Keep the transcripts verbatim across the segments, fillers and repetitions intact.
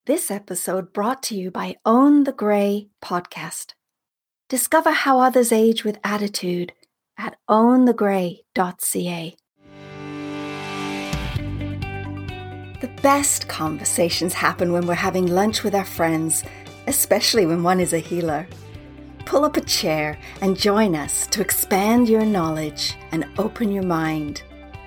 This episode brought to you by Own the Grey podcast. Discover how others age with attitude at own the grey dot c a. The best conversations happen when we're having lunch with our friends, especially when one is a healer. Pull up a chair and join us to expand your knowledge and open your mind.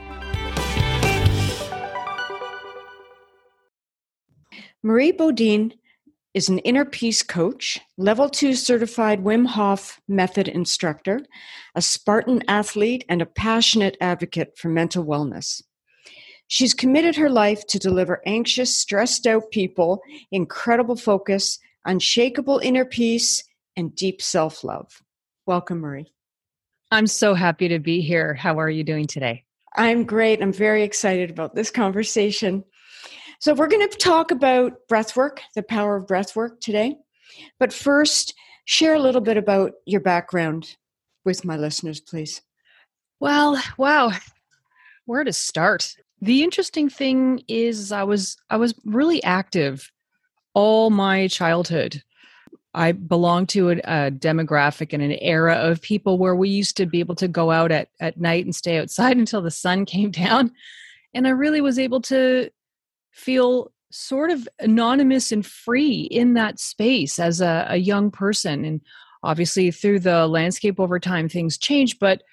Marie Bodine is an inner peace coach, level two certified Wim Hof method instructor, a Spartan athlete, and a passionate advocate for mental wellness. She's committed her life to deliver anxious, stressed out people incredible focus, unshakable inner peace, and deep self-love. Welcome, Marie. I'm so happy to be here. How are you doing today? I'm great. I'm very excited about this conversation. So we're going to talk about breath work, the power of breath work today. But first, share a little bit about your background with my listeners, please. Well, wow, where to start? The interesting thing is I was I was really active all my childhood. I belong to a, a demographic and an era of people where we used to be able to go out at, at night and stay outside until the sun came down. And I really was able to feel sort of anonymous and free in that space as a, a young person. And obviously through the landscape over time, things change, but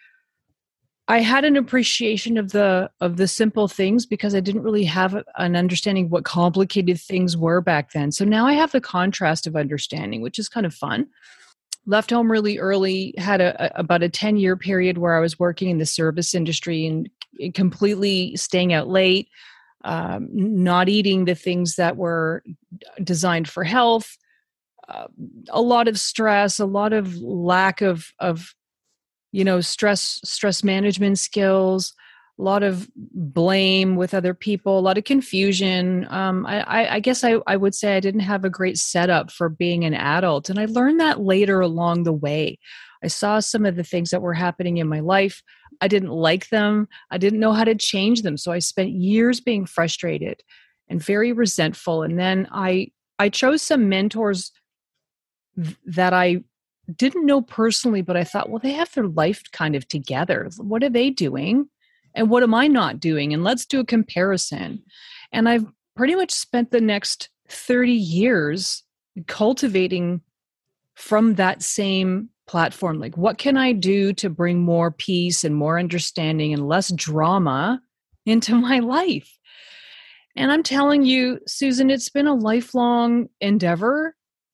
I had an appreciation of the of the simple things because I didn't really have an understanding of what complicated things were back then. So now I have the contrast of understanding, which is kind of fun. Left home really early, had a, a, about a ten-year period where I was working in the service industry and completely staying out late, Um, not eating the things that were designed for health, uh, a lot of stress, a lot of lack of, of, you know, stress, stress management skills, a lot of blame with other people, a lot of confusion. Um, I, I, I guess I, I would say I didn't have a great setup for being an adult. And I learned that later along the way. I saw some of the things that were happening in my life. I didn't like them. I didn't know how to change them. So I spent years being frustrated and very resentful. And then I I chose some mentors th- that I didn't know personally, but I thought, well, they have their life kind of together. What are they doing? And what am I not doing? And let's do a comparison. And I've pretty much spent the next thirty years cultivating from that same platform. Like, what can I do to bring more peace and more understanding and less drama into my life? And I'm telling you, Susan, it's been a lifelong endeavor.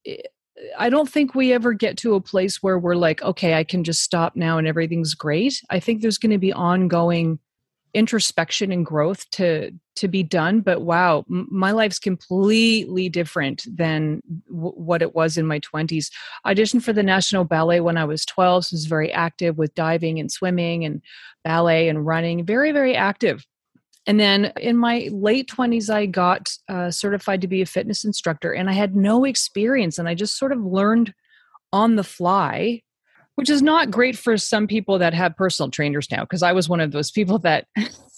I don't think we ever get to a place where we're like, okay, I can just stop now and everything's great. I think there's going to be ongoing introspection and growth to to be done. But wow, m- my life's completely different than w- what it was in my twenties. I auditioned for the National Ballet when I was twelve, so I was very active with diving and swimming and ballet and running, very, very active. And then in my late twenties, I got uh, certified to be a fitness instructor, and I had no experience, and I just sort of learned on the fly, which is not great for some people that have personal trainers now, because I was one of those people that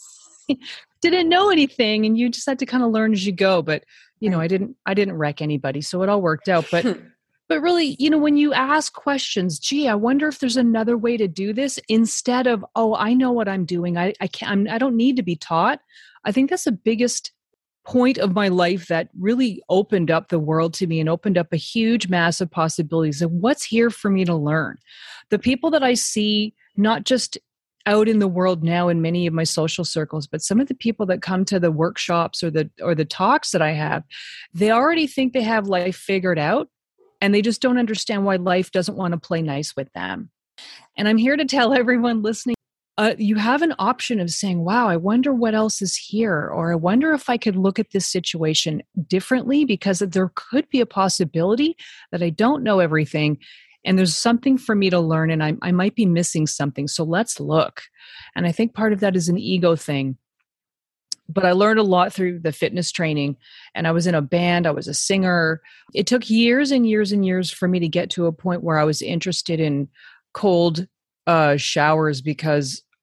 didn't know anything and you just had to kind of learn as you go. But, you know, I didn't, I didn't wreck anybody. So it all worked out. But, but really, you know, when you ask questions, gee, I wonder if there's another way to do this instead of, oh, I know what I'm doing. I, I can't, I'm, I don't need to be taught. I think that's the biggest point of my life that really opened up the world to me and opened up a huge, massive possibilities of what's here for me to learn. The people that I see, not just out in the world now in many of my social circles, but some of the people that come to the workshops or the or the talks that I have, they already think they have life figured out, and they just don't understand why life doesn't want to play nice with them. And I'm here to tell everyone listening, Uh, you have an option of saying, wow, I wonder what else is here, or I wonder if I could look at this situation differently, because there could be a possibility that I don't know everything and there's something for me to learn, and I, I might be missing something. So let's look. And I think part of that is an ego thing. But I learned a lot through the fitness training, and I was in a band, I was a singer. It took years and years and years for me to get to a point where I was interested in cold uh, showers, because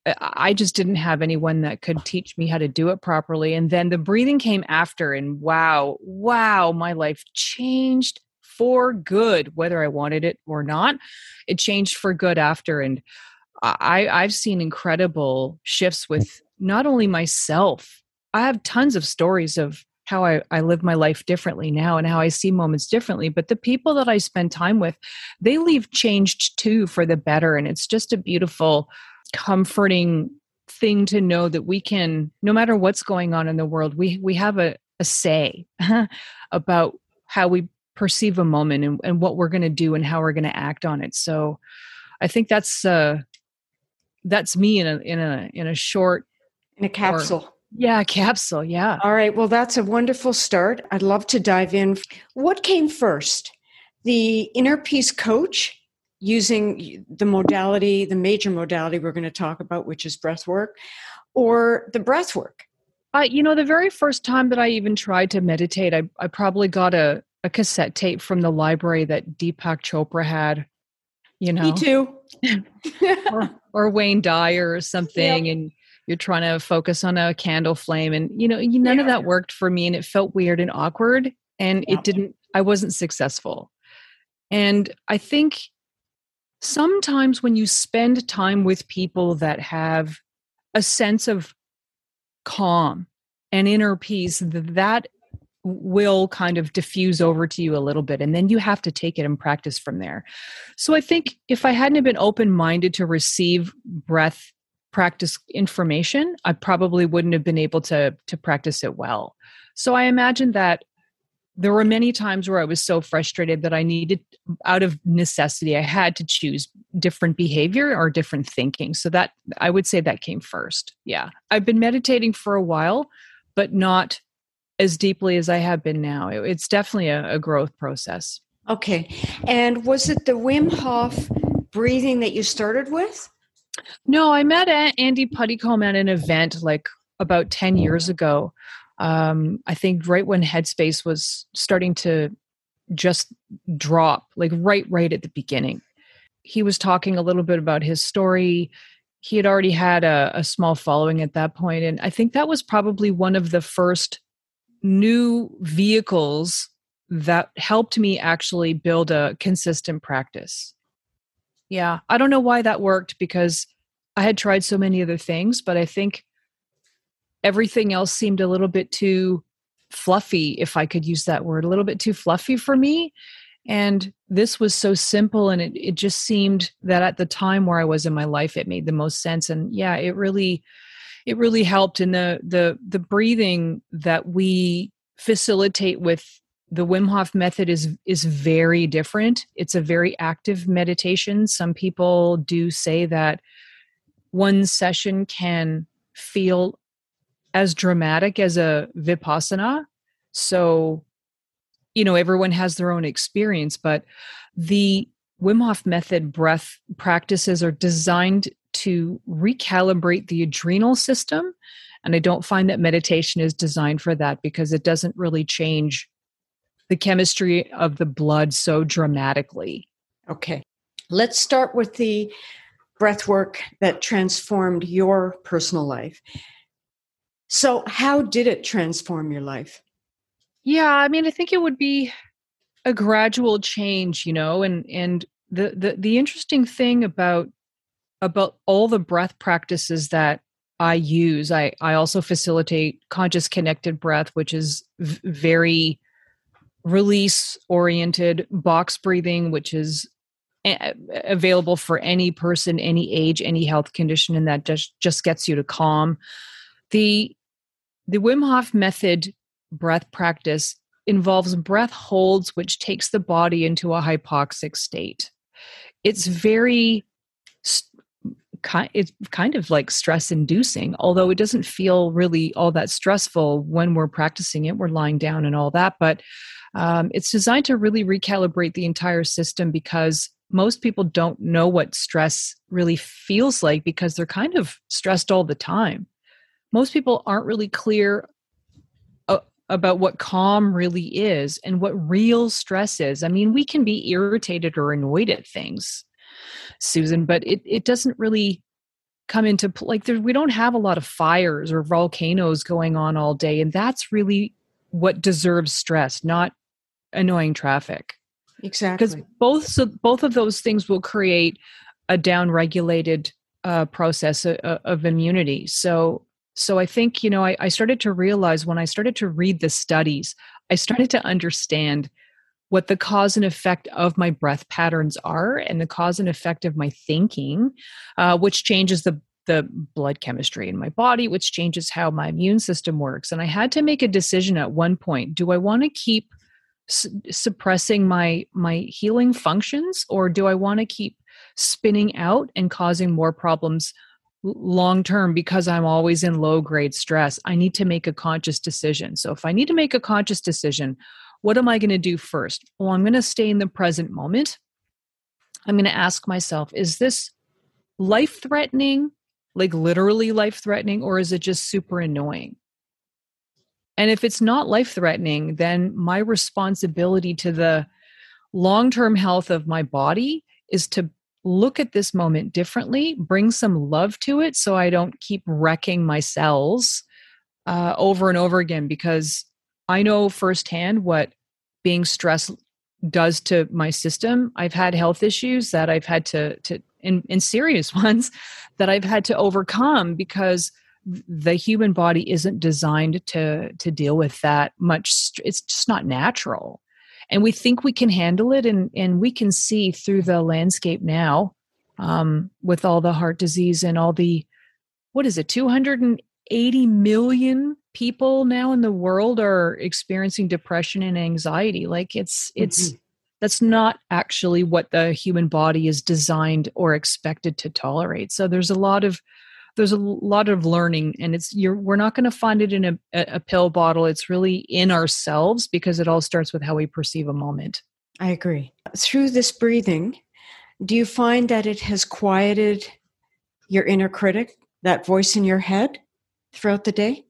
I just didn't have anyone that could teach me how to do it properly. And then the breathing came after, and wow, wow, my life changed for good, whether I wanted it or not. It changed for good after. And I, I've seen incredible shifts with not only myself. I have tons of stories of how I, I live my life differently now and how I see moments differently. But the people that I spend time with, they leave changed too for the better. And it's just a beautiful, comforting thing to know that we can, no matter what's going on in the world, we we have a, a say about how we perceive a moment and, and what we're going to do and how we're going to act on it. So I think that's uh, that's me in a in a in a short in a capsule. Or, yeah, capsule. Yeah. All right. Well, that's a wonderful start. I'd love to dive in. What came first? The inner peace coach, using the modality, the major modality we're going to talk about, which is breath work, or the breath work? Uh, you know, the very first time that I even tried to meditate, I, I probably got a, a cassette tape from the library that Deepak Chopra had, you know. Me too. or, or Wayne Dyer or something, Yep. And you're trying to focus on a candle flame. And, you know, none Yeah. of that worked for me, and it felt weird and awkward, and Yep. it didn't, I wasn't successful. And I think sometimes when you spend time with people that have a sense of calm and inner peace, that will kind of diffuse over to you a little bit. And then you have to take it and practice from there. So I think if I hadn't been open-minded to receive breath practice information, I probably wouldn't have been able to, to practice it well. So I imagine that there were many times where I was so frustrated that I needed, out of necessity, I had to choose different behavior or different thinking. So that, I would say that came first. Yeah. I've been meditating for a while, but not as deeply as I have been now. It, it's definitely a, a growth process. Okay. And was it the Wim Hof breathing that you started with? No, I met Andy Puttycombe at an event like about ten years ago. Um, I think right when Headspace was starting to just drop, like right, right at the beginning. He was talking a little bit about his story. He had already had a, a small following at that point, and I think that was probably one of the first new vehicles that helped me actually build a consistent practice. Yeah, I don't know why that worked, because I had tried so many other things, but I think everything else seemed a little bit too fluffy, if I could use that word, a little bit too fluffy for me. And this was so simple, and it, it just seemed that at the time where I was in my life, it made the most sense. And yeah, it really, it really helped. And the the the breathing that we facilitate with the Wim Hof method is is very different. It's a very active meditation. Some people do say that one session can feel as dramatic as a Vipassana. So, you know, everyone has their own experience, but the Wim Hof method breath practices are designed to recalibrate the adrenal system. And I don't find that meditation is designed for that, because it doesn't really change the chemistry of the blood so dramatically. Okay. Let's start with the breath work that transformed your personal life. So how did it transform your life? Yeah, I mean, I think it would be a gradual change, you know, and and the the the interesting thing about about all the breath practices that I use, I I also facilitate conscious connected breath, which is v- very release oriented, box breathing, which is a- available for any person, any age, any health condition, and that just just gets you to calm. The The Wim Hof method breath practice involves breath holds, which takes the body into a hypoxic state. It's very, it's kind of like stress inducing, although it doesn't feel really all that stressful when we're practicing it. We're lying down and all that, but um, it's designed to really recalibrate the entire system, because most people don't know what stress really feels like, because they're kind of stressed all the time. Most people aren't really clear uh, about what calm really is and what real stress is. I mean, we can be irritated or annoyed at things, Susan, but it, it doesn't really come into pl- like there, we don't have a lot of fires or volcanoes going on all day, and that's really what deserves stress, not annoying traffic. Exactly. Because both so both of those things will create a downregulated uh, process of, of immunity. So so I think, you know, I, I started to realize when I started to read the studies, I started to understand what the cause and effect of my breath patterns are, and the cause and effect of my thinking, uh, which changes the the blood chemistry in my body, which changes how my immune system works. And I had to make a decision at one point: do I want to keep su- suppressing my my healing functions, or do I want to keep spinning out and causing more problems long term because I'm always in low grade stress? I need to make a conscious decision. So if I need to make a conscious decision, what am I going to do first? Well, I'm going to stay in the present moment. I'm going to ask myself, is this life threatening, like literally life threatening, or is it just super annoying? And if it's not life threatening, then my responsibility to the long term health of my body is to look at this moment differently, bring some love to it so I don't keep wrecking my cells uh, over and over again, because I know firsthand what being stressed does to my system. I've had health issues that I've had to, to in, in serious ones that I've had to overcome because the human body isn't designed to, to deal with that much. It's just not natural. And we think we can handle it. And, and we can see through the landscape now um, with all the heart disease and all the, what is it, two hundred eighty million people now in the world are experiencing depression and anxiety. Like it's, it's, mm-hmm. That's not actually what the human body is designed or expected to tolerate. So there's a lot of, there's a lot of learning, and it's, you're, we're not going to find it in a, a pill bottle. It's really in ourselves, because it all starts with how we perceive a moment. I agree. Through this breathing, do you find that it has quieted your inner critic, that voice in your head throughout the day?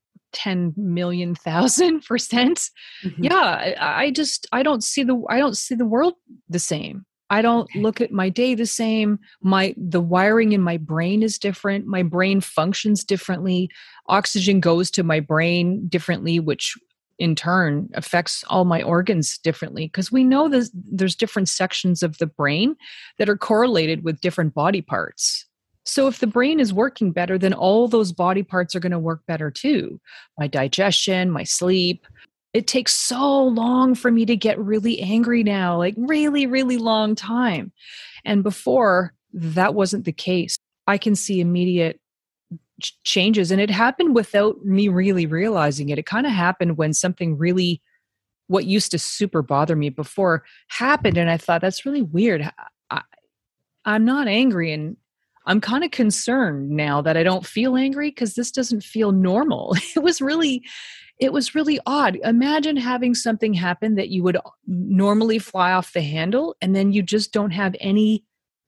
ten million thousand percent. Mm-hmm. Yeah. I, I just, I don't see the, I don't see the world the same. I don't okay. look at my day the same. My, the wiring in my brain is different. My brain functions differently. Oxygen goes to my brain differently, which in turn affects all my organs differently. Because we know there's, there's different sections of the brain that are correlated with different body parts. So if the brain is working better, then all those body parts are going to work better too. My digestion, my sleep. It takes so long for me to get really angry now, like really, really long time. And before, that wasn't the case. I can see immediate ch- changes. And it happened without me really realizing it. It kind of happened when something really, what used to super bother me before happened. And I thought, that's really weird. I, I'm not angry, and I'm kind of concerned now that I don't feel angry, because this doesn't feel normal. It was really, it was really odd. Imagine having something happen that you would normally fly off the handle, and then you just don't have any.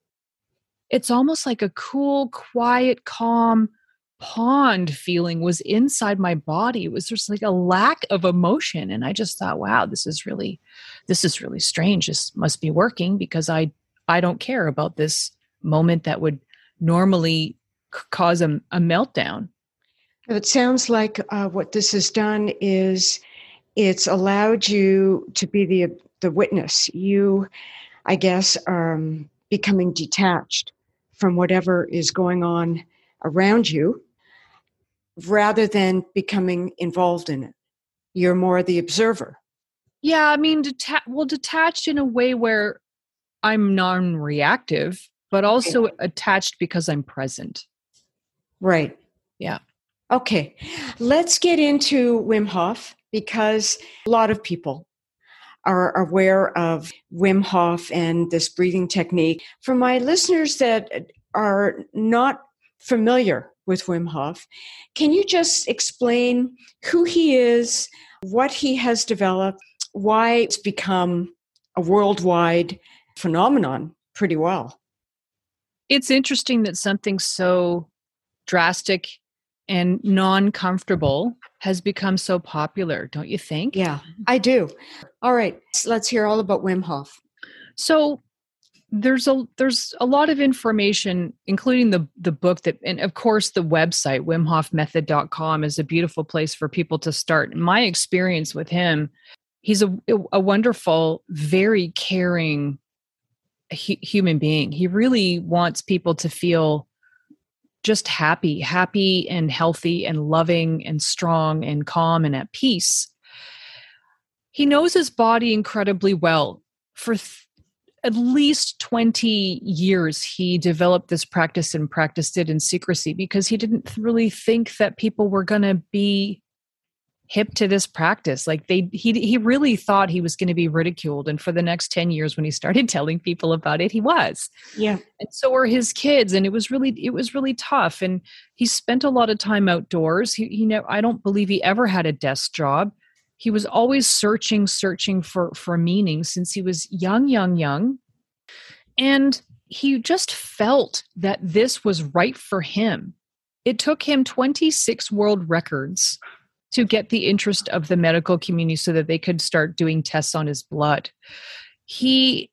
It's almost like a cool, quiet, calm pond feeling was inside my body. It was just like a lack of emotion. And I just thought, wow, this is really, this is really strange. This must be working, because I, I don't care about this moment that would normally c- cause a, a meltdown. It sounds like uh, what this has done is it's allowed you to be the the witness. You, I guess, are um, becoming detached from whatever is going on around you, rather than becoming involved in it. You're more the observer. Yeah, I mean, deta- well, detached in a way where I'm non-reactive, but also yeah. attached because I'm present. Right. Yeah. Okay. Let's get into Wim Hof, because a lot of people are aware of Wim Hof and this breathing technique. For my listeners that are not familiar with Wim Hof, can you just explain who he is, what he has developed, why it's become a worldwide phenomenon pretty well? It's interesting that something so drastic and non-comfortable has become so popular, don't you think? Yeah, I do. All right, let's hear all about Wim Hof. So there's a there's a lot of information, including the the book that, and of course the website wim hof method dot com is a beautiful place for people to start. My experience with him, he's a a wonderful, very caring hu- human being. He really wants people to feel just happy, happy and healthy and loving and strong and calm and at peace. He knows his body incredibly well. For th- at least twenty years, he developed this practice and practiced it in secrecy because he didn't really think that people were going to be hip to this practice. Like they, he, he really thought he was going to be ridiculed. And for the next ten years, when he started telling people about it, he was. Yeah. And so were his kids. And it was really, it was really tough. And he spent a lot of time outdoors. He, he never, I don't believe he ever had a desk job. He was always searching, searching for, for meaning since he was young, young, young. And he just felt that this was right for him. It took him twenty-six world records to get the interest of the medical community so that they could start doing tests on his blood. He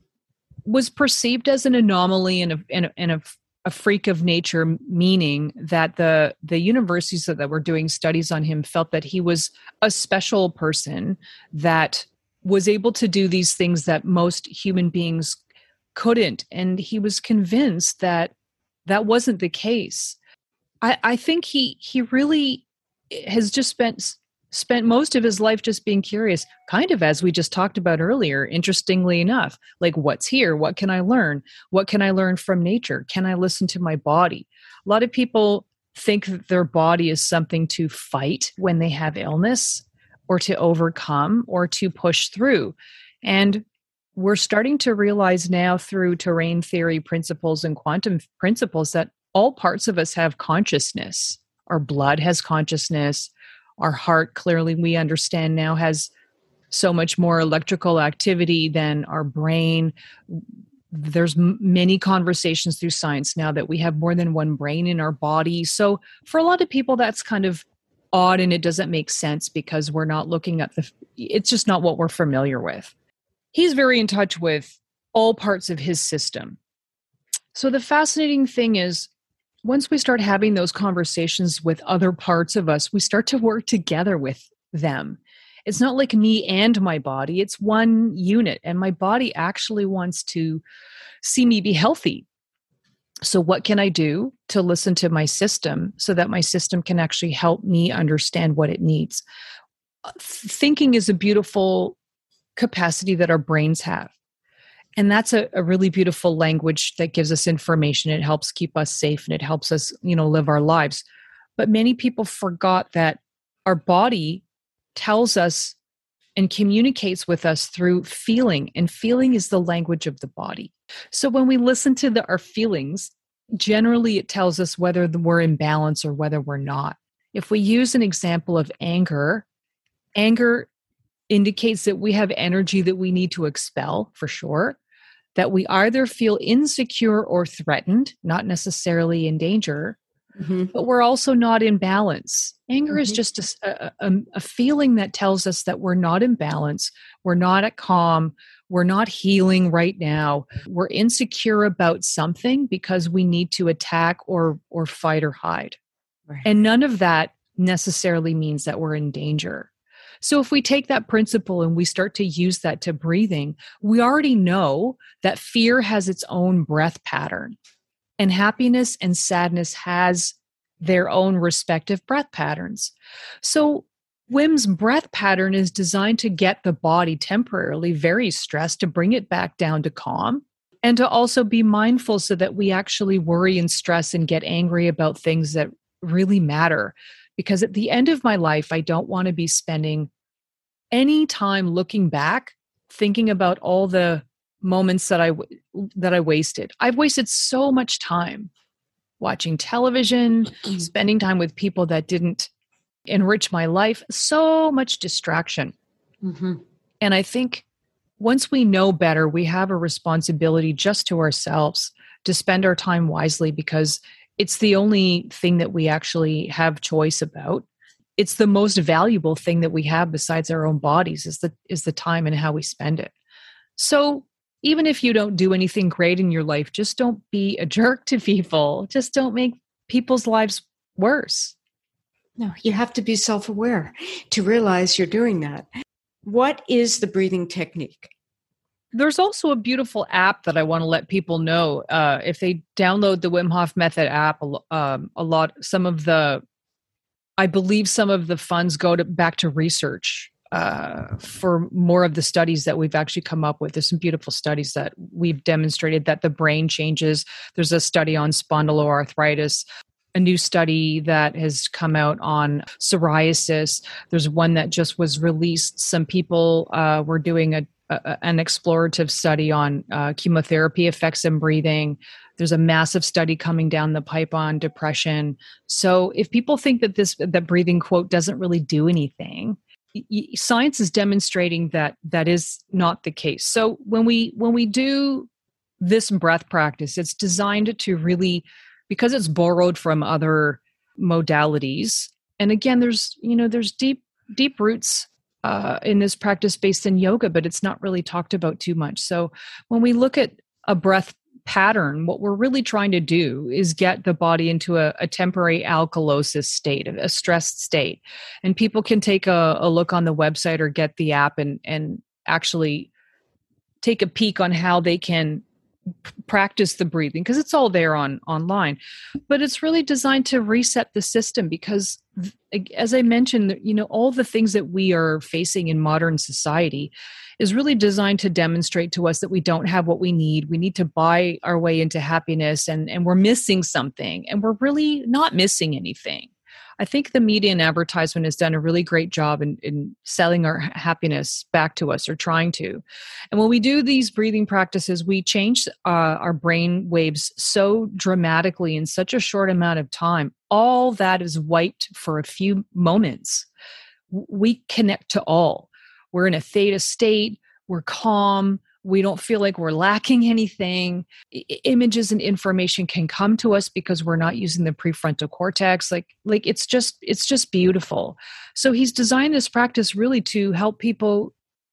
was perceived as an anomaly and a, and a, and a a freak of nature, meaning that the the universities that, that were doing studies on him felt that he was a special person that was able to do these things that most human beings couldn't. And he was convinced that that wasn't the case. I, I think he he really has just spent spent most of his life just being curious, kind of as we just talked about earlier, interestingly enough, like what's here? What can I learn? What can I learn from nature? Can I listen to my body? A lot of people think that their body is something to fight when they have illness or to overcome or to push through. And we're starting to realize now through terrain theory principles and quantum principles that all parts of us have consciousness. Our blood has consciousness. Our heart, clearly, we understand now, has so much more electrical activity than our brain. There's m- many conversations through science now that we have more than one brain in our body. So for a lot of people, that's kind of odd and it doesn't make sense because we're not looking at the, it's just not what we're familiar with. He's very in touch with all parts of his system. So the fascinating thing is, once we start having those conversations with other parts of us, we start to work together with them. It's not like me and my body, it's one unit, and my body actually wants to see me be healthy. So what can I do to listen to my system so that my system can actually help me understand what it needs? Thinking is a beautiful capacity that our brains have. And that's a, a really beautiful language that gives us information. It helps keep us safe and it helps us, you know, live our lives. But many people forgot that our body tells us and communicates with us through feeling, and feeling is the language of the body. So when we listen to the, our feelings, generally it tells us whether we're in balance or whether we're not. If we use an example of anger, anger indicates that we have energy that we need to expel, for sure, that we either feel insecure or threatened, not necessarily in danger, mm-hmm. but we're also not in balance. Anger mm-hmm. is just a, a, a feeling that tells us that we're not in balance, we're not at calm, we're not healing right now, we're insecure about something because we need to attack or or fight or hide. Right. And none of that necessarily means that we're in danger. So if we take that principle and we start to use that to breathing, we already know that fear has its own breath pattern, and happiness and sadness has their own respective breath patterns. So Wim's breath pattern is designed to get the body temporarily very stressed, to bring it back down to calm, and to also be mindful so that we actually worry and stress and get angry about things that really matter. Because at the end of my life, I don't want to be spending any time looking back, thinking about all the moments that I that I wasted. I've wasted so much time watching television, spending time with people that didn't enrich my life, so much distraction. Mm-hmm. And I think once we know better, we have a responsibility just to ourselves to spend our time wisely, because it's the only thing that we actually have choice about. It's the most valuable thing that we have besides our own bodies is the is the time and how we spend it. So even if you don't do anything great in your life, just don't be a jerk to people. Just don't make people's lives worse. No, you have to be self-aware to realize you're doing that. What is the breathing technique? There's also a beautiful app that I want to let people know. Uh, if they download the Wim Hof Method app, um, a lot, some of the, I believe some of the funds go to back to research uh, for more of the studies that we've actually come up with. There's some beautiful studies that we've demonstrated that the brain changes. There's a study on spondyloarthritis, a new study that has come out on psoriasis. There's one that just was released. Some people uh, were doing a, a an explorative study on uh, chemotherapy effects in breathing. There's a massive study coming down the pipe on depression. So if people think that this that breathing quote doesn't really do anything, y- science is demonstrating that that is not the case. So when we when we do this breath practice, it's designed to really, because it's borrowed from other modalities. And again, there's, you know, there's deep, deep roots uh, in this practice based in yoga, but it's not really talked about too much. So when we look at a breath pattern, what we're really trying to do is get the body into a, a temporary alkalosis state, a stressed state. And people can take a, a look on the website or get the app and, and actually take a peek on how they can practice the breathing, because it's all there on online, but it's really designed to reset the system. Because as I mentioned, you know, all the things that we are facing in modern society is really designed to demonstrate to us that we don't have what we need. We need to buy our way into happiness, and, and we're missing something, and we're really not missing anything. I think the media and advertisement has done a really great job in, in selling our happiness back to us, or trying to. And when we do these breathing practices, we change uh, our brain waves so dramatically in such a short amount of time. All that is wiped for a few moments. We connect to all. We're in a theta state. We're calm. We don't feel like we're lacking anything. I- images and information can come to us because we're not using the prefrontal cortex. Like, like it's just, it's just beautiful. So he's designed this practice really to help people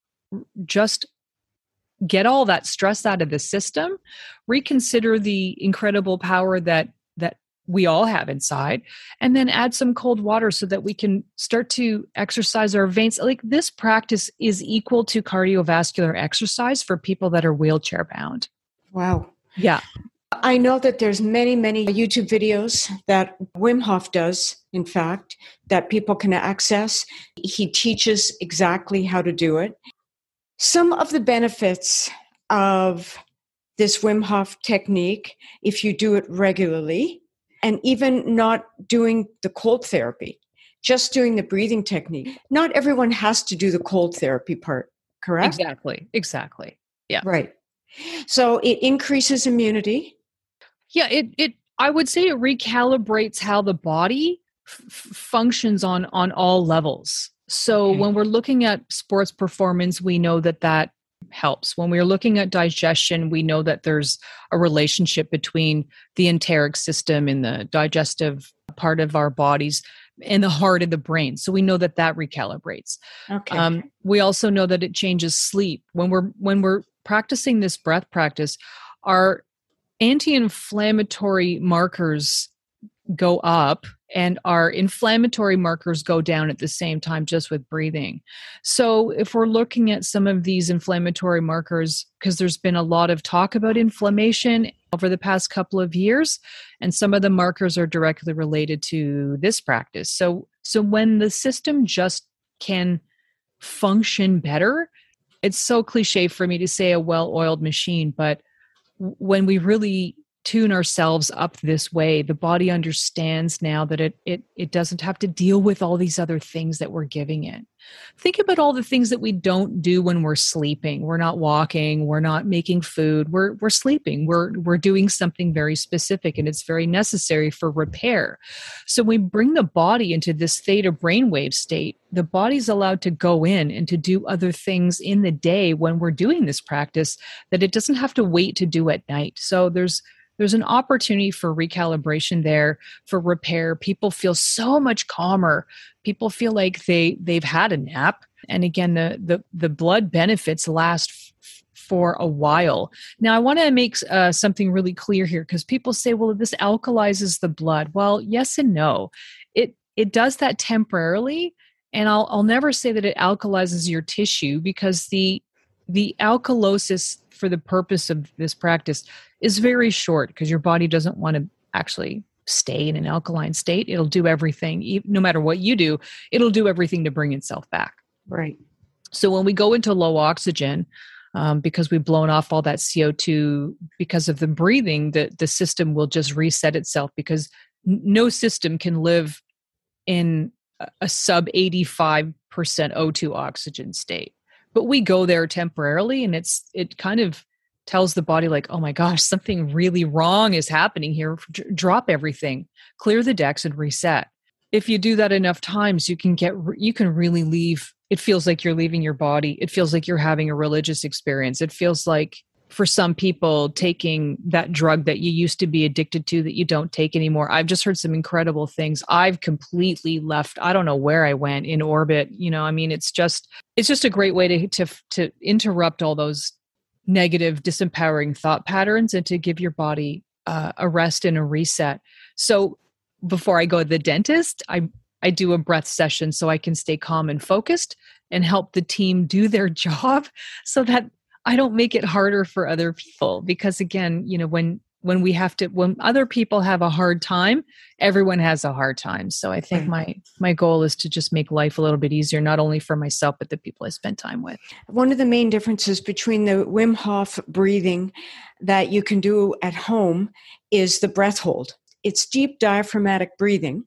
just get all that stress out of the system, reconsider the incredible power that, that we all have inside, and then add some cold water so that we can start to exercise our veins. Like, this practice is equal to cardiovascular exercise for people that are wheelchair bound. Wow. Yeah. I know that there's many, many YouTube videos that Wim Hof does, in fact, that people can access. He teaches exactly how to do it. Some of the benefits of this Wim Hof technique, if you do it regularly, and even not doing the cold therapy, just doing the breathing technique. Not everyone has to do the cold therapy part, correct? Exactly. Exactly. Yeah. Right. So it increases immunity. Yeah. It, it, I would say it recalibrates how the body f- functions on, on all levels. So Okay. when we're looking at sports performance, we know that that helps. When we're looking at digestion, we know that there's a relationship between the enteric system and the digestive part of our bodies and the heart and the brain. So we know that that recalibrates. Okay. Um, we also know that it changes sleep. When we're when we're practicing this breath practice, our anti-inflammatory markers go up and our inflammatory markers go down at the same time, just with breathing. So if we're looking at some of these inflammatory markers, because there's been a lot of talk about inflammation over the past couple of years, and some of the markers are directly related to this practice. So, so when the system just can function better, it's so cliche for me to say a well-oiled machine, but when we really tune ourselves up this way, the body understands now that it it it doesn't have to deal with all these other things that we're giving it. Think about all the things that we don't do when we're sleeping. We're not walking, we're not making food, we're we're sleeping. We're we're doing something very specific, and it's very necessary for repair. So we bring the body into this theta brainwave state. The body's allowed to go in and to do other things in the day when we're doing this practice that it doesn't have to wait to do at night. So there's There's an opportunity for recalibration there, for repair. People feel so much calmer. People feel like they, they've had a nap. And again, the, the, the blood benefits last f- for a while. Now, I want to make uh, something really clear here, because people say, well, this alkalizes the blood. Well, yes and no. It it does that temporarily, and I'll I'll never say that it alkalizes your tissue, because the the alkalosis for the purpose of this practice is very short, because your body doesn't want to actually stay in an alkaline state. It'll do everything, no matter what you do, it'll do everything to bring itself back. Right. So when we go into low oxygen, um, because we've blown off all that C O two because of the breathing, the, the system will just reset itself, because n- no system can live in a, a sub eighty-five percent O two oxygen state. But we go there temporarily, and it's it kind of tells the body like, oh my gosh, something really wrong is happening here. D- drop everything, clear the decks, and reset. If you do that enough times, you can get you can really leave. It feels like you're leaving your body. It feels like you're having a religious experience. It feels like, for some people, taking that drug that you used to be addicted to that you don't take anymore. I've just heard some incredible things. I've completely left. I don't know where I went in orbit. You know, I mean, it's just it's just a great way to to to interrupt all those negative, disempowering thought patterns, and to give your body uh, a rest and a reset. So before I go to the dentist, I I do a breath session so I can stay calm and focused and help the team do their job, so that I don't make it harder for other people. Because again, you know, when when we have to, when other people have a hard time, everyone has a hard time. So I think my my goal is to just make life a little bit easier, not only for myself, but the people I spend time with. One of the main differences between the Wim Hof breathing that you can do at home is the breath hold. It's deep diaphragmatic breathing,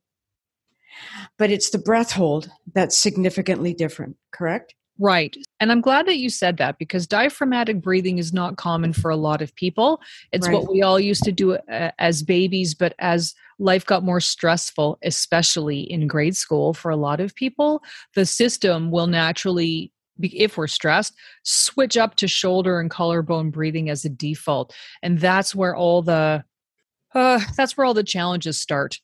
but it's the breath hold that's significantly different, correct? Right. And I'm glad that you said that, because diaphragmatic breathing is not common for a lot of people. It's Right. what we all used to do uh, as babies, but as life got more stressful, especially in grade school for a lot of people, the system will naturally, if we're stressed, switch up to shoulder and collarbone breathing as a default. And that's where all the uh, that's where all the challenges start.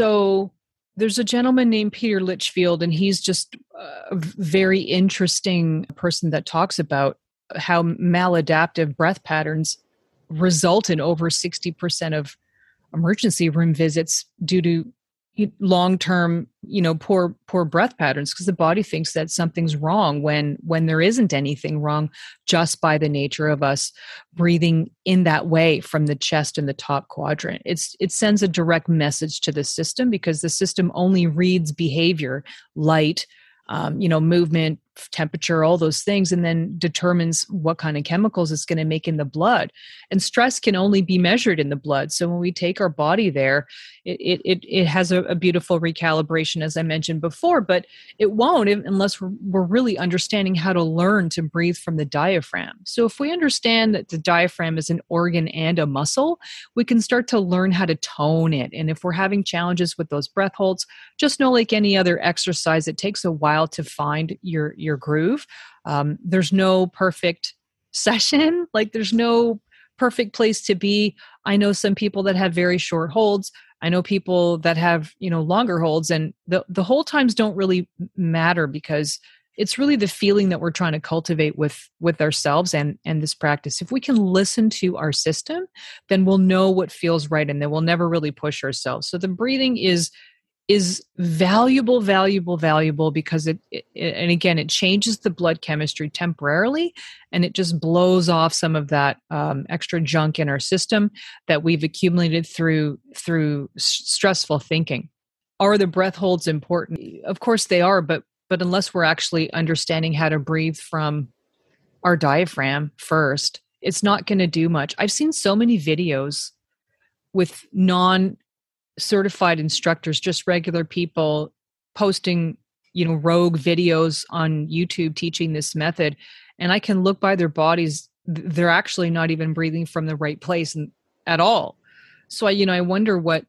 So there's a gentleman named Peter Litchfield, and he's just a very interesting person that talks about how maladaptive breath patterns result in over sixty percent of emergency room visits due to long-term, you know, poor poor breath patterns, because the body thinks that something's wrong when when there isn't anything wrong, just by the nature of us breathing in that way from the chest and the top quadrant. It's it sends a direct message to the system, because the system only reads behavior, light, um, you know, movement, temperature, all those things, and then determines what kind of chemicals it's going to make in the blood. And stress can only be measured in the blood. So when we take our body there, it it it has a, a beautiful recalibration, as I mentioned before, but it won't if, unless we're, we're really understanding how to learn to breathe from the diaphragm. So if we understand that the diaphragm is an organ and a muscle, we can start to learn how to tone it. And if we're having challenges with those breath holds, just know, like any other exercise, it takes a while to find your your groove. Um, there's no perfect session. Like there's no perfect place to be. I know some people that have very short holds. I know people that have, you know, longer holds, and the, the hold times don't really matter, because it's really the feeling that we're trying to cultivate with, with ourselves and, and this practice. If we can listen to our system, then we'll know what feels right, and then we'll never really push ourselves. So the breathing is is valuable, valuable, valuable because it, it, and again, it changes the blood chemistry temporarily, and it just blows off some of that um, extra junk in our system that we've accumulated through through s- stressful thinking. Are the breath holds important? Of course they are, but but unless we're actually understanding how to breathe from our diaphragm first, it's not going to do much. I've seen so many videos with non certified instructors, just regular people posting, you know, rogue videos on YouTube teaching this method. And I can look by their bodies. They're actually not even breathing from the right place at all. So I, you know, I wonder what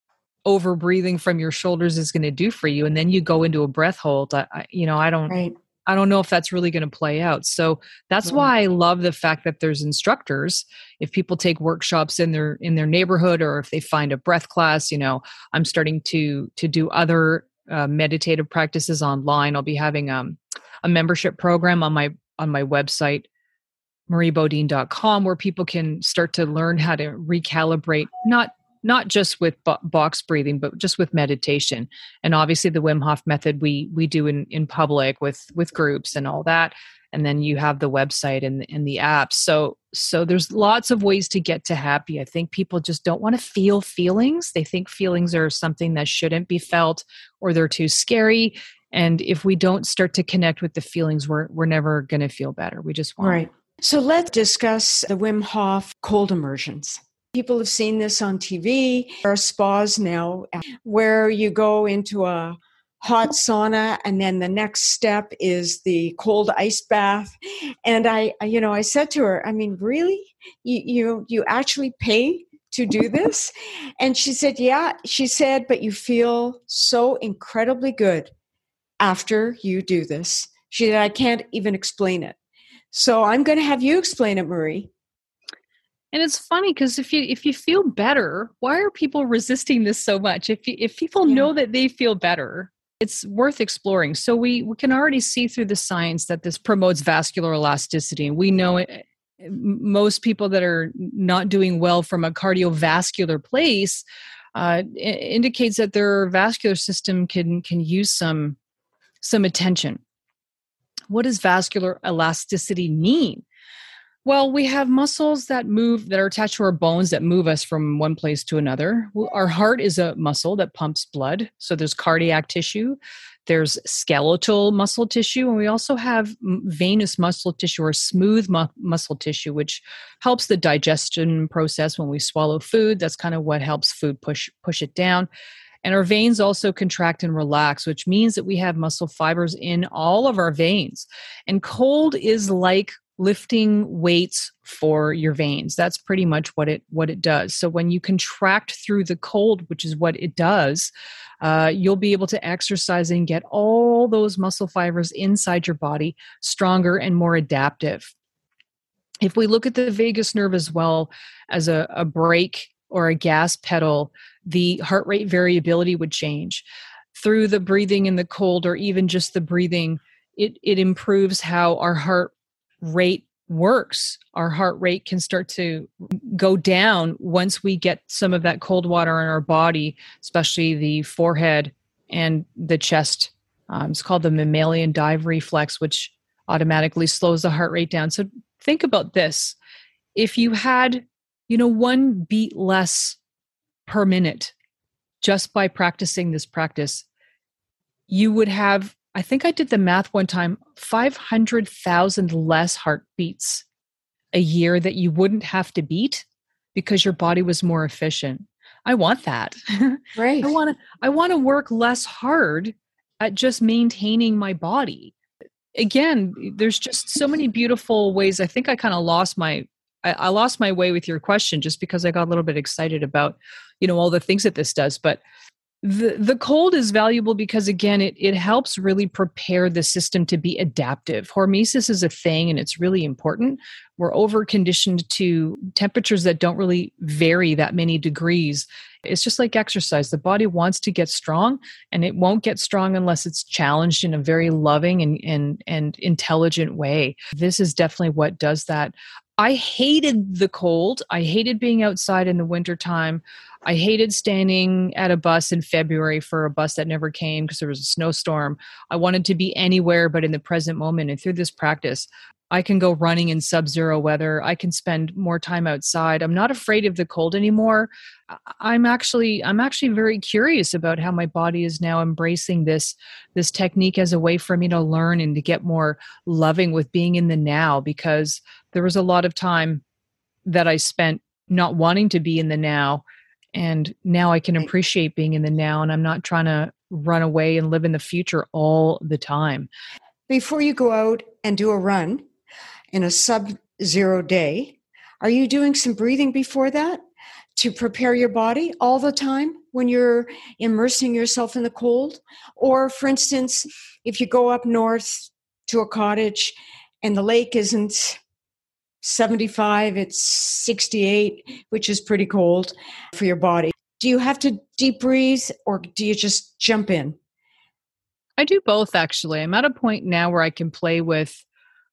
over breathing from your shoulders is going to do for you. And then you go into a breath hold. I, I you know, I don't, Right. I don't know if that's really going to play out. So that's Right. why I love the fact that there's instructors. If people take workshops in their in their neighborhood, or if they find a breath class, you know, I'm starting to to do other uh, meditative practices online. I'll be having um, a membership program on my on my website marie bodine dot com, where people can start to learn how to recalibrate, not not just with bo- box breathing, but just with meditation. And obviously the Wim Hof method we we do in, in public with with groups and all that. And then you have the website and, and the apps. So so there's lots of ways to get to happy. I think people just don't want to feel feelings. They think feelings are something that shouldn't be felt, or they're too scary. And if we don't start to connect with the feelings, we're we're never going to feel better. We just won't. Right. So let's discuss the Wim Hof cold immersions. People have seen this on T V. There are spas now where you go into a hot sauna and then the next step is the cold ice bath. And I, you know, I said to her, I mean, really? You, you, you actually pay to do this? And she said, yeah. She said, but you feel so incredibly good after you do this. She said, I can't even explain it. So I'm going to have you explain it, Marie. And it's funny because if you if you feel better, why are people resisting this so much? If you, if people yeah. know that they feel better, it's worth exploring. So we, we can already see through the science that this promotes vascular elasticity. And we know it, most people that are not doing well from a cardiovascular place uh, indicates that their vascular system can can use some some attention. What does vascular elasticity mean? Well, we have muscles that move, that are attached to our bones that move us from one place to another. Our heart is a muscle that pumps blood. So there's cardiac tissue, there's skeletal muscle tissue, and we also have venous muscle tissue or smooth mu- muscle tissue, which helps the digestion process when we swallow food. That's kind of what helps food push push it down. And our veins also contract and relax, which means that we have muscle fibers in all of our veins. And cold is like lifting weights for your veins. That's pretty much what it what it does. So when you contract through the cold, which is what it does, uh, you'll be able to exercise and get all those muscle fibers inside your body stronger and more adaptive. If we look at the vagus nerve as well as a, a brake or a gas pedal, the heart rate variability would change. Through the breathing in the cold, or even just the breathing, it, it improves how our heart rate works. Our heart rate can start to go down once we get some of that cold water in our body, especially the forehead and the chest. Um, it's called the mammalian dive reflex, which automatically slows the heart rate down. So think about this. If you had, you know, one beat less per minute just by practicing this practice, you would have, I think I did the math one time, five hundred thousand less heartbeats a year that you wouldn't have to beat because your body was more efficient. I want that. Right. I want to I want to work less hard at just maintaining my body. Again, there's just so many beautiful ways. I think I kind of lost my I, I lost my way with your question just because I got a little bit excited about, you know, all the things that this does. But The the cold is valuable because, again, it, it helps really prepare the system to be adaptive. Hormesis is a thing, and it's really important. We're over-conditioned to temperatures that don't really vary that many degrees. It's just like exercise. The body wants to get strong, and it won't get strong unless it's challenged in a very loving and, and, and intelligent way. This is definitely what does that. I hated the cold. I hated being outside in the wintertime. I hated standing at a bus in February for a bus that never came because there was a snowstorm. I wanted to be anywhere but in the present moment. And through this practice, I can go running in sub-zero weather. I can spend more time outside. I'm not afraid of the cold anymore. I'm actually, I'm actually very curious about how my body is now embracing this, this technique as a way for me to learn and to get more loving with being in the now, because there was a lot of time that I spent not wanting to be in the now. And now I can appreciate being in the now, and I'm not trying to run away and live in the future all the time. Before you go out and do a run in a sub-zero day, are you doing some breathing before that to prepare your body all the time when you're immersing yourself in the cold? Or, for instance, if you go up north to a cottage and the lake isn't seventy-five, it's sixty-eight, which is pretty cold for your body. Do you have to deep breathe, or do you just jump in? I do both, actually. I'm at a point now where I can play with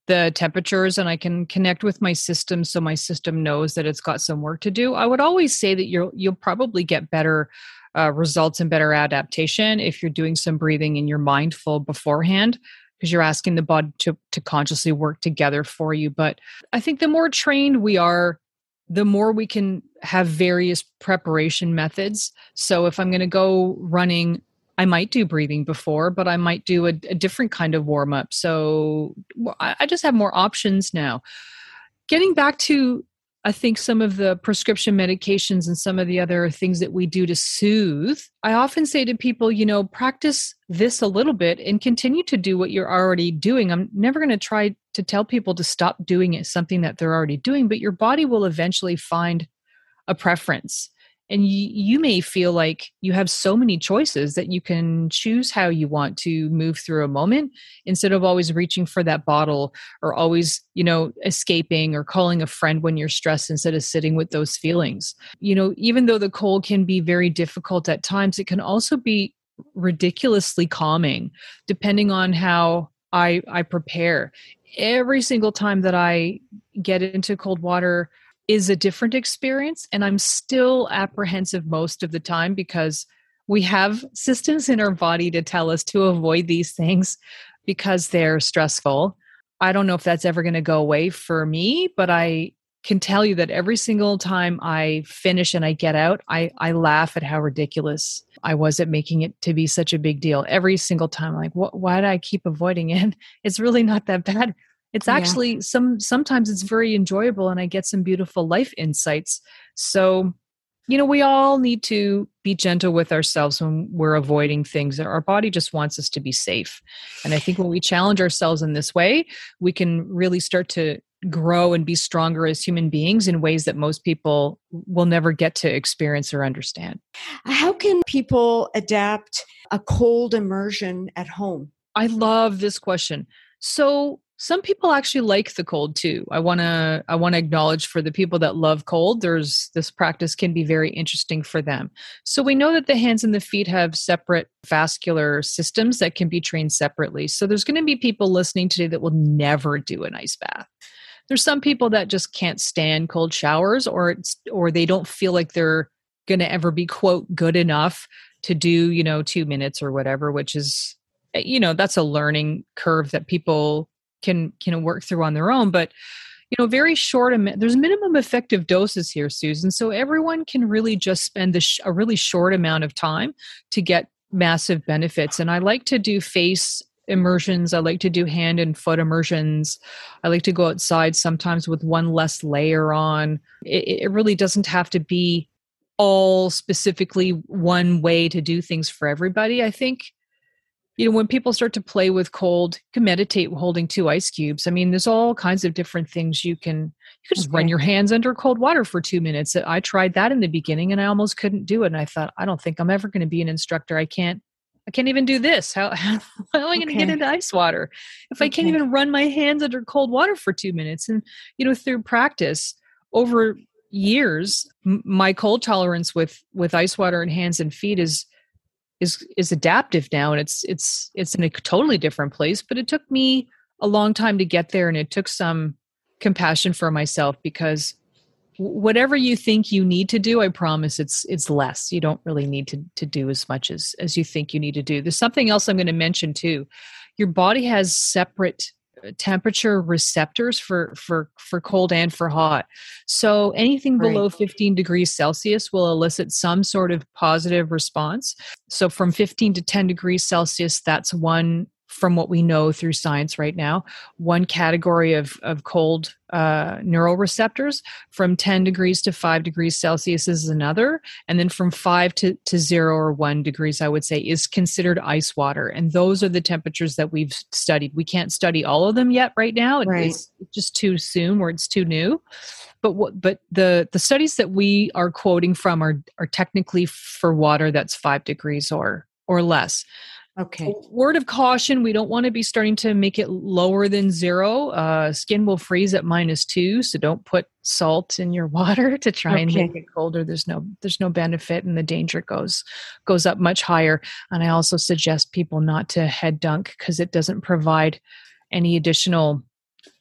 the temperatures and I can connect with my system so my system knows that it's got some work to do. I would always say that you'll you'll probably get better uh, results and better adaptation if you're doing some breathing and you're mindful beforehand, because you're asking the body to to consciously work together for you. But I think the more trained we are, the more we can have various preparation methods. So if I'm going to go running, I might do breathing before, but I might do a, a different kind of warm up. So I, I just have more options now. Getting back to, I think, some of the prescription medications and some of the other things that we do to soothe, I often say to people, you know, practice this a little bit and continue to do what you're already doing. I'm never going to try to tell people to stop doing it, something that they're already doing, but your body will eventually find a preference. And y- you may feel like you have so many choices that you can choose how you want to move through a moment instead of always reaching for that bottle or always, you know, escaping or calling a friend when you're stressed instead of sitting with those feelings. You know, even though the cold can be very difficult at times, it can also be ridiculously calming depending on how I, I prepare. Every single time that I get into cold water is a different experience. And I'm still apprehensive most of the time because we have systems in our body to tell us to avoid these things because they're stressful. I don't know if that's ever going to go away for me, but I can tell you that every single time I finish and I get out, I, I laugh at how ridiculous I was at making it to be such a big deal. Every single time, I'm like, what, why do I keep avoiding it? It's really not that bad. It's actually yeah. some, sometimes it's very enjoyable and I get some beautiful life insights. So, you know, we all need to be gentle with ourselves when we're avoiding things. Our body just wants us to be safe. And I think when we challenge ourselves in this way, we can really start to grow and be stronger as human beings in ways that most people will never get to experience or understand. How can people adapt a cold immersion at home? I love this question. So some people actually like the cold too. I want to I want to acknowledge for the people that love cold, there's this practice can be very interesting for them. So we know that the hands and the feet have separate vascular systems that can be trained separately. So there's going to be people listening today that will never do an ice bath. There's some people that just can't stand cold showers, or it's or they don't feel like they're going to ever be, quote, good enough to do, you know, two minutes or whatever, which is, you know, that's a learning curve that people can can work through on their own. But, you know, very short, there's minimum effective doses here, Susan. So everyone can really just spend a, sh- a really short amount of time to get massive benefits. And I like to do face immersions. I like to do hand and foot immersions. I like to go outside sometimes with one less layer on. It, it really doesn't have to be all specifically one way to do things for everybody. I think, you know, when people start to play with cold, you can meditate holding two ice cubes. I mean, there's all kinds of different things you can, you could just okay. run your hands under cold water for two minutes. I tried that in the beginning and I almost couldn't do it. And I thought, I don't think I'm ever going to be an instructor. I can't, I can't even do this. How, how, how am I going to okay. get into ice water if okay. I can't even run my hands under cold water for two minutes? And, you know, through practice over years, m- my cold tolerance with, with ice water and hands and feet is, is, is adaptive now. And it's, it's, it's in a totally different place, but it took me a long time to get there. And it took some compassion for myself, because whatever you think you need to do, I promise it's it's less. You don't really need to, to do as much as, as you think you need to do. There's something else I'm going to mention too. Your body has separate temperature receptors for, for, for cold and for hot. So anything right. below fifteen degrees Celsius will elicit some sort of positive response. So from fifteen to ten degrees Celsius, that's one, from what we know through science right now, one category of, of cold uh, neuroreceptors. From ten degrees to five degrees Celsius is another. And then from five to, to zero or one degrees, I would say, is considered ice water. And those are the temperatures that we've studied. We can't study all of them yet right now. It right. is just too soon, or it's too new. But what, but the, the studies that we are quoting from are, are technically for water that's five degrees or, or less. Okay. Word of caution, we don't want to be starting to make it lower than zero. Uh, skin will freeze at minus two, so don't put salt in your water to try okay. and make it colder. There's no there's no benefit, and the danger goes goes up much higher. And I also suggest people not to head dunk, because it doesn't provide any additional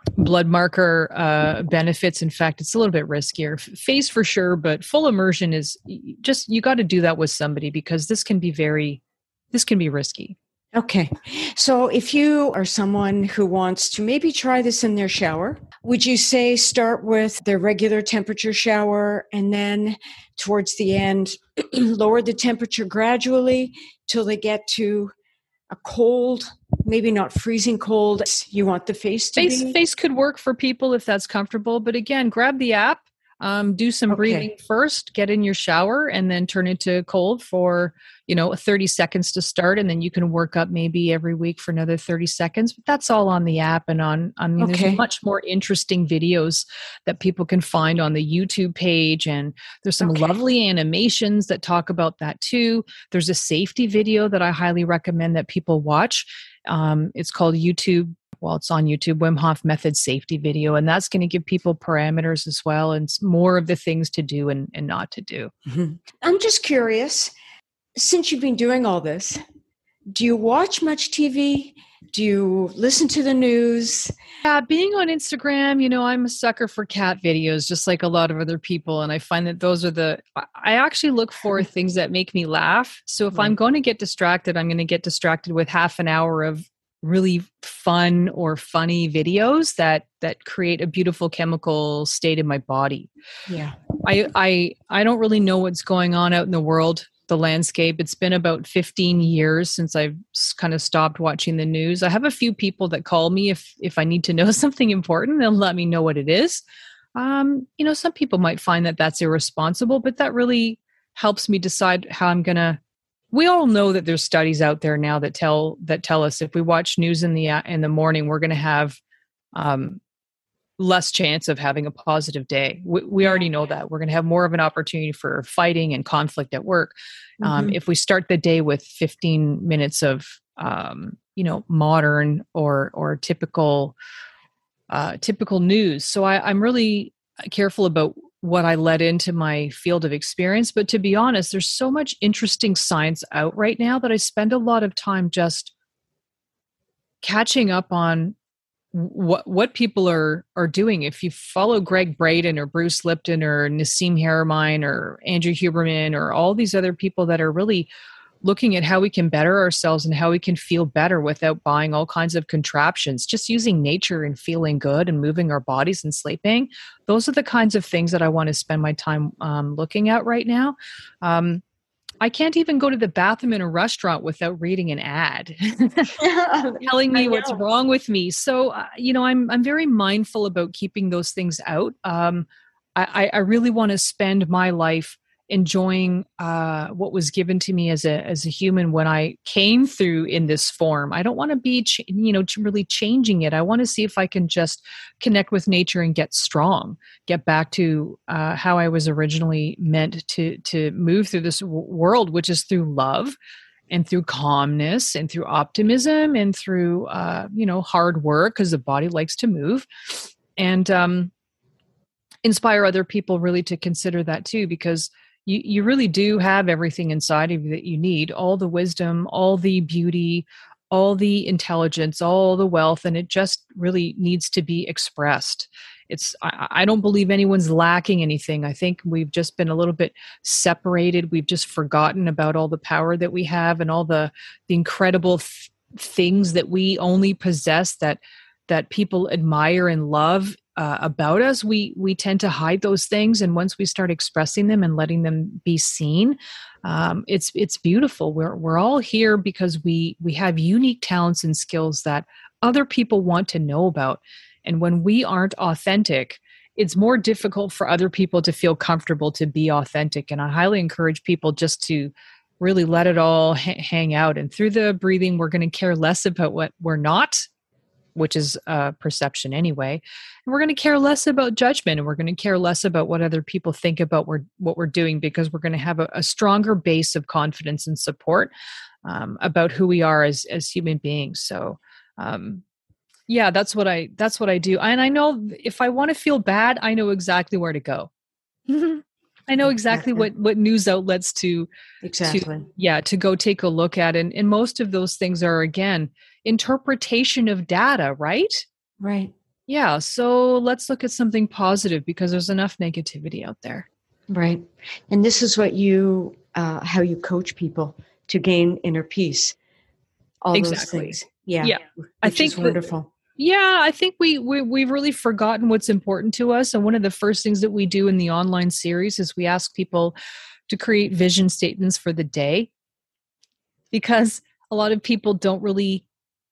blood marker uh, benefits. In fact, it's a little bit riskier. Face for sure, but full immersion is just, you got to do that with somebody because this can be very, this can be risky. Okay. So if you are someone who wants to maybe try this in their shower, would you say start with their regular temperature shower and then towards the end, lower the temperature gradually till they get to a cold, maybe not freezing cold? You want the face to face, be? Face could work for people if that's comfortable. But again, grab the app, um, do some Okay. breathing first, get in your shower, and then turn it to cold for, you know, thirty seconds to start. And then you can work up maybe every week for another thirty seconds. But that's all on the app and on, I mean, Okay. there's much more interesting videos that people can find on the YouTube page. And there's some Okay. lovely animations that talk about that too. There's a safety video that I highly recommend that people watch. Um, it's called YouTube. Well, it's on YouTube, Wim Hof Method Safety Video, and that's going to give people parameters as well and more of the things to do and, and not to do. Mm-hmm. I'm just curious, since you've been doing all this, do you watch much T V? Do you listen to the news? Yeah, being on Instagram, you know, I'm a sucker for cat videos, just like a lot of other people. And I find that those are the, I actually look for things that make me laugh. So if Right. I'm going to get distracted, I'm going to get distracted with half an hour of really fun or funny videos that that create a beautiful chemical state in my body. Yeah. I I I don't really know what's going on out in the world, the landscape. It's been about fifteen years since I've kind of stopped watching the news. I have a few people that call me if if I need to know something important, they'll let me know what it is. Um, you know, some people might find that that's irresponsible, but that really helps me decide how I'm going to. We all know that there's studies out there now that tell that tell us if we watch news in the in the morning, we're going to have um, less chance of having a positive day. We, we already know that. We're going to have more of an opportunity for fighting and conflict at work. Um, Mm-hmm. If we start the day with fifteen minutes of um, you know modern or or typical uh, typical news, so I, I'm really careful about what I let into my field of experience. But to be honest, there's so much interesting science out right now that I spend a lot of time just catching up on what what people are are doing. If you follow Greg Braden or Bruce Lipton or Nassim Haramein or Andrew Huberman or all these other people that are really looking at how we can better ourselves and how we can feel better without buying all kinds of contraptions, just using nature and feeling good and moving our bodies and sleeping. Those are the kinds of things that I want to spend my time um, looking at right now. Um, I can't even go to the bathroom in a restaurant without reading an ad telling me what's wrong with me. So, uh, you know, I'm I'm very mindful about keeping those things out. Um, I, I really want to spend my life enjoying uh, what was given to me as a as a human when I came through in this form. I don't want to be, ch- you know, really changing it. I want to see if I can just connect with nature and get strong, get back to uh, how I was originally meant to to move through this w- world, which is through love and through calmness and through optimism and through uh, you know hard work because the body likes to move and um, inspire other people really to consider that too, because You, you really do have everything inside of you that you need, all the wisdom, all the beauty, all the intelligence, all the wealth, and it just really needs to be expressed. It's I, I don't believe anyone's lacking anything. I think we've just been a little bit separated. We've just forgotten about all the power that we have and all the, the incredible th- things that we only possess that that people admire and love uh, about us. We we tend to hide those things, and once we start expressing them and letting them be seen, um, it's it's beautiful. We're we're all here because we we have unique talents and skills that other people want to know about. And when we aren't authentic, it's more difficult for other people to feel comfortable to be authentic. And I highly encourage people just to really let it all ha- hang out. And through the breathing, we're going to care less about what we're not, which is uh, perception anyway. And we're going to care less about judgment, and we're going to care less about what other people think about we're, what we're doing, because we're going to have a, a stronger base of confidence and support um, about who we are as as human beings. So, um, yeah, that's what I that's what I do. And I know if I want to feel bad, I know exactly where to go. I know exactly what what news outlets to Exactly. to yeah to go take a look at, and and most of those things are again interpretation of data, right? Right. Yeah. So let's look at something positive because there's enough negativity out there. Right. And this is what you, uh, how you coach people to gain inner peace. All Exactly. those things. Yeah. Yeah. Which I think is wonderful. That, yeah, I think we, we, we've really forgotten what's important to us. And one of the first things that we do in the online series is we ask people to create vision statements for the day, because a lot of people don't really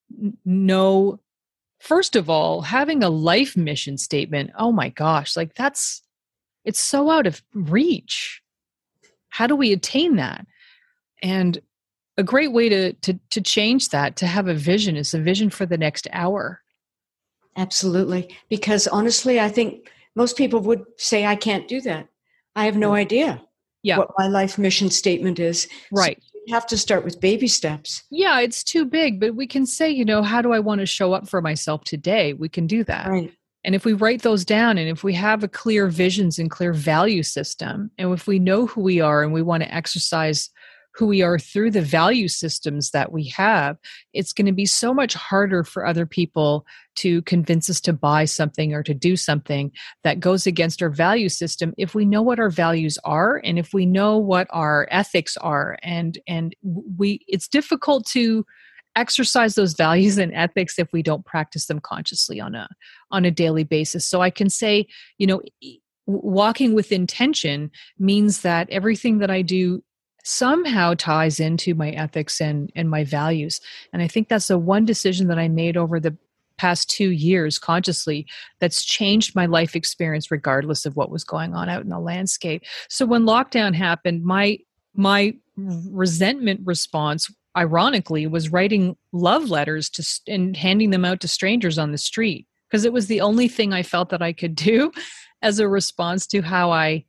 know. First of all, having a life mission statement, oh my gosh, like that's, it's so out of reach. How do we attain that? And a great way to, to, to change that, to have a vision, is a vision for the next hour. Absolutely. Because honestly, I think most people would say, I can't do that. I have no idea yeah. what my life mission statement is. Right. So you have to start with baby steps. Yeah, it's too big, but we can say, you know, how do I want to show up for myself today? We can do that. Right. And if we write those down, and if we have a clear visions and clear value system, and if we know who we are and we want to exercise who we are through the value systems that we have, it's going to be so much harder for other people to convince us to buy something or to do something that goes against our value system if we know what our values are and if we know what our ethics are. And and we it's difficult to exercise those values and ethics if we don't practice them consciously on a on a daily basis. So I can say, you know, walking with intention means that everything that I do somehow ties into my ethics and, and my values. And I think that's the one decision that I made over the past two years consciously that's changed my life experience regardless of what was going on out in the landscape. So when lockdown happened, my my resentment response, ironically, was writing love letters to and handing them out to strangers on the street, because it was the only thing I felt that I could do as a response to how I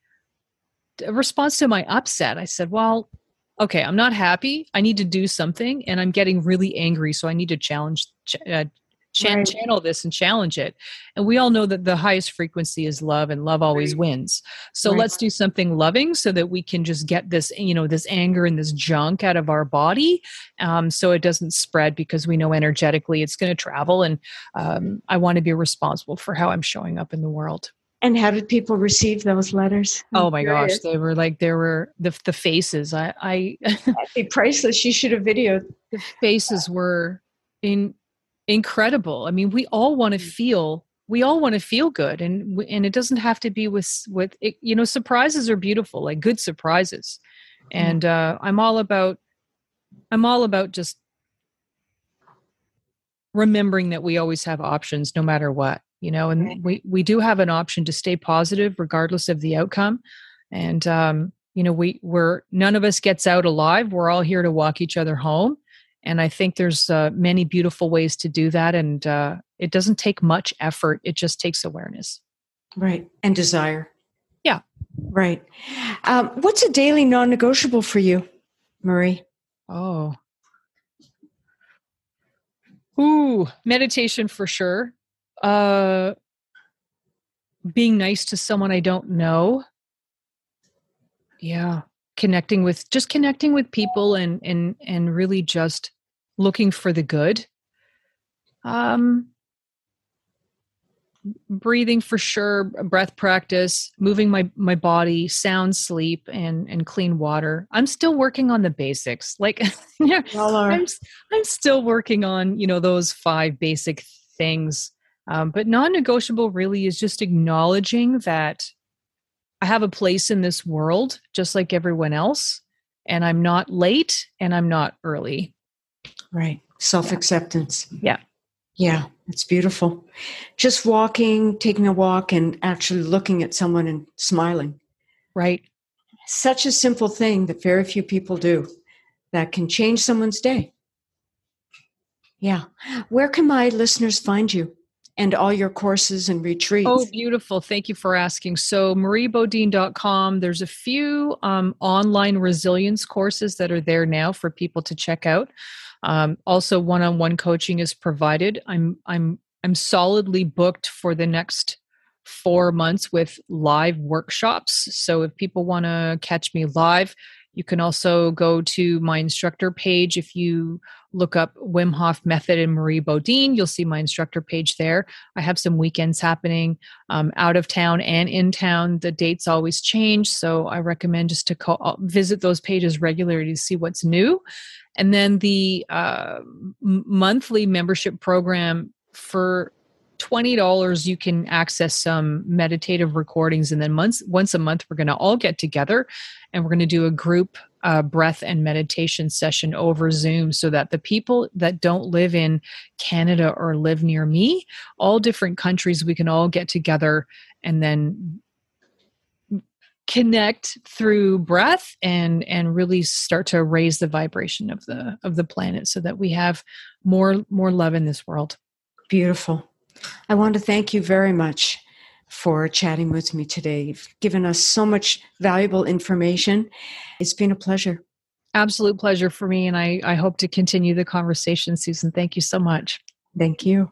a response to my upset. I said, well, okay, I'm not happy. I need to do something, and I'm getting really angry. So I need to challenge, uh, ch- right. channel this and challenge it. And we all know that the highest frequency is love, and love always right. wins. So right. let's do something loving so that we can just get this, you know, this anger and this junk out of our body, um, so it doesn't spread, because we know energetically it's going to travel. And um, I want to be responsible for how I'm showing up in the world. And how did people receive those letters? I'm oh my curious. gosh, they were like, there were the the faces. I, I That'd be priceless. You should have videoed. The faces were in incredible. I mean, we all want to feel. We all want to feel good, and and it doesn't have to be with with it, you know. Surprises are beautiful, like good surprises, and uh, I'm all about. I'm all about just remembering that we always have options, no matter what. You know, and right. we, we do have an option to stay positive regardless of the outcome. And, um, you know, we, we're, none of us gets out alive. We're all here to walk each other home. And I think there's uh, many beautiful ways to do that. And uh, it doesn't take much effort. It just takes awareness. Right. And desire. Yeah. Right. Um, what's a daily non-negotiable for you, Marie? Oh. Ooh, meditation for sure. Uh, being nice to someone I don't know. Yeah. Connecting with, just connecting with people and, and, and really just looking for the good. Um, breathing for sure, breath practice, moving my, my body, sound sleep, and, and clean water. I'm still working on the basics. Like, well, I'm, I'm still working on, you know, those five basic things. Um, but non-negotiable really is just acknowledging that I have a place in this world just like everyone else, and I'm not late and I'm not early. Right. Self-acceptance. Yeah. Yeah. It's beautiful. Just walking, taking a walk, and actually looking at someone and smiling. Right. Such a simple thing that very few people do that can change someone's day. Yeah. Where can my listeners find you? And all your courses and retreats. Oh, beautiful. Thank you for asking. So marie bodine dot com, there's a few um, online resilience courses that are there now for people to check out. Um, also, one-on-one coaching is provided. I'm I'm I'm solidly booked for the next four months with live workshops. So if people want to catch me live, You can also go to my instructor page. If you look up Wim Hof Method and Marie Bodine, you'll see my instructor page there. I have some weekends happening um, out of town and in town. The dates always change, so I recommend just to call, visit those pages regularly to see what's new. And then the uh, m- monthly membership program, for twenty dollars, you can access some meditative recordings. And then months, once a month, we're going to all get together and we're going to do a group uh, breath and meditation session over Zoom, so that the people that don't live in Canada or live near me, all different countries, we can all get together and then connect through breath and and really start to raise the vibration of the of the planet, so that we have more more love in this world. Beautiful. I want to thank you very much for chatting with me today. You've given us so much valuable information. It's been a pleasure. Absolute pleasure for me, and I, I hope to continue the conversation, Susan. Thank you so much. Thank you.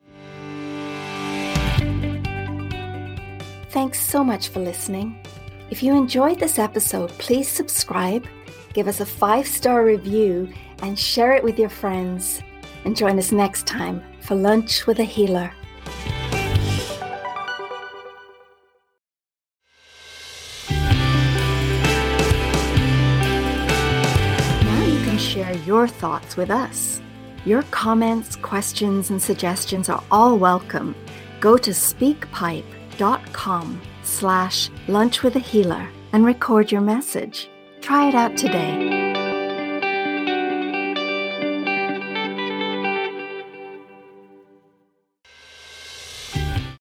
Thanks so much for listening. If you enjoyed this episode, please subscribe, give us a five-star review, and share it with your friends. And join us next time for Lunch with a Healer. Now you can share your thoughts with us. Your comments, questions, and suggestions are all welcome. Go to speakpipe.com slash lunch with a healer and record your message. Try it out today.